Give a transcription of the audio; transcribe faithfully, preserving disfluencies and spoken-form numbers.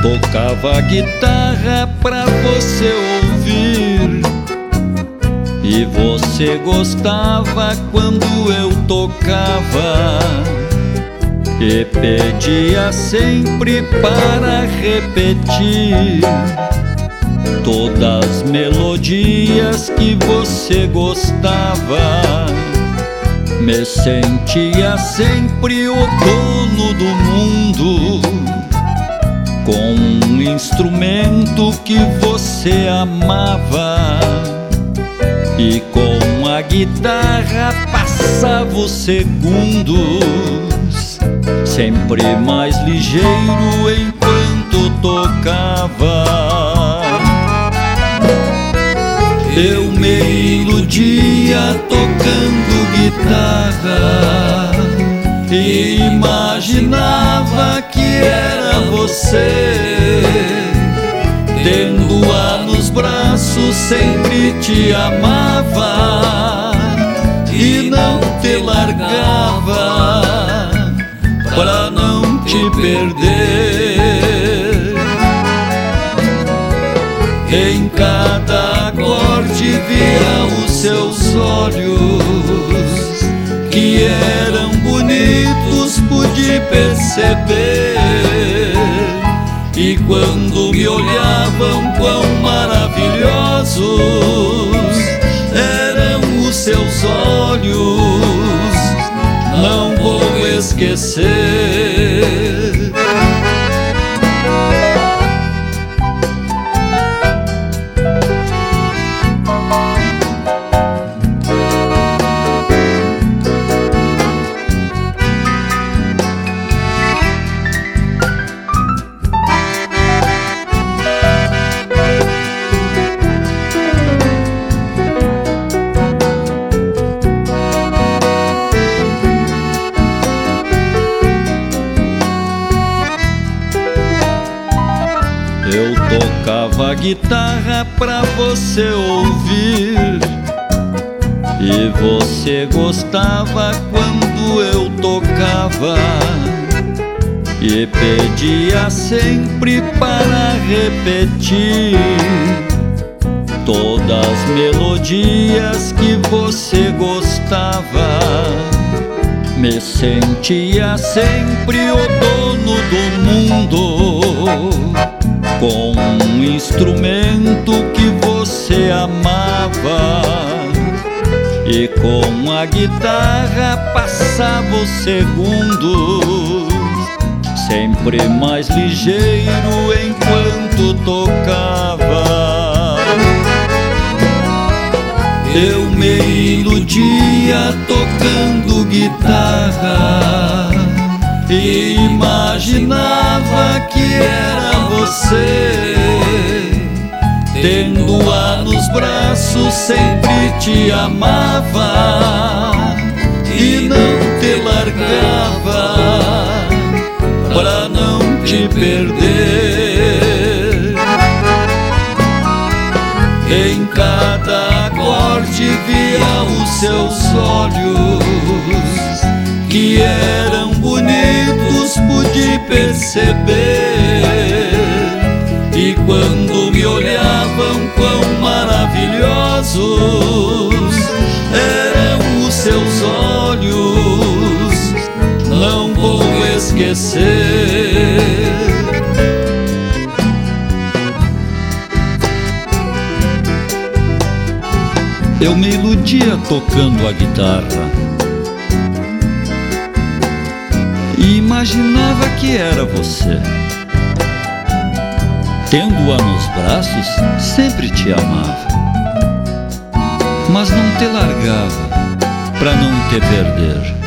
Tocava guitarra pra você ouvir, e você gostava quando eu tocava, e pedia sempre para repetir todas as melodias que você gostava. Me sentia sempre o dono do mundo, com um instrumento que você amava, e com a guitarra passava os segundos, sempre mais ligeiro enquanto tocava. Eu me iludia tocando guitarra e imaginava que era você, tendo-a nos braços sempre te amava e não te largava pra não te perder. Em cada acorde via os seus olhos, que eram bonitos, pude perceber. E quando me olhavam, quão maravilhosos eram os seus olhos, não vou esquecer. Eu tocava guitarra pra você ouvir, e você gostava quando eu tocava, e pedia sempre para repetir todas as melodias que você gostava. Me sentia sempre o dono do mundo, com um instrumento que você amava, e com a guitarra passava os segundos, sempre mais ligeiro enquanto tocava. Eu me iludia tocando guitarra e imaginava que era você, tendo-a nos braços sempre te amava e não te largava pra não te perder. Em cada acorde via os seus olhos, que eram bonitos, pude perceber. E quando me olhavam, quão maravilhosos eram os seus olhos, não vou esquecer. Eu me iludia tocando a guitarra e imaginava que era você, tendo-a nos braços, sempre te amava, mas não te largava pra não te perder.